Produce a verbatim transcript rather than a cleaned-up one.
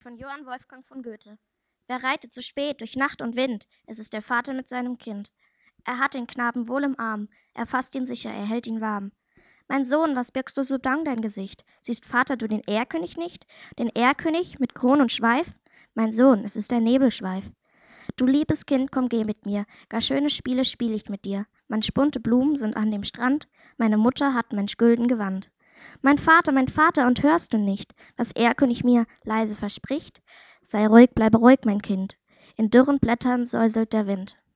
Von Johann Wolfgang von Goethe. Wer reitet so spät durch Nacht und Wind? Es ist der Vater mit seinem Kind. Er hat den Knaben wohl im Arm, er fasst ihn sicher, er hält ihn warm. Mein Sohn, was birgst du so bang dein Gesicht? Siehst, Vater, du den Erlkönig nicht? Den Erlkönig mit Kron und Schweif? Mein Sohn, es ist der Nebelschweif. Du liebes Kind, komm, geh mit mir, gar schöne Spiele spiel ich mit dir. Manch bunte Blumen sind an dem Strand, meine Mutter hat manch gülden Gewand. Mein Vater, mein Vater, und hörst du nicht, was Erlkönig mir leise verspricht? Sei ruhig, bleibe ruhig, mein Kind, in dürren Blättern säuselt der Wind.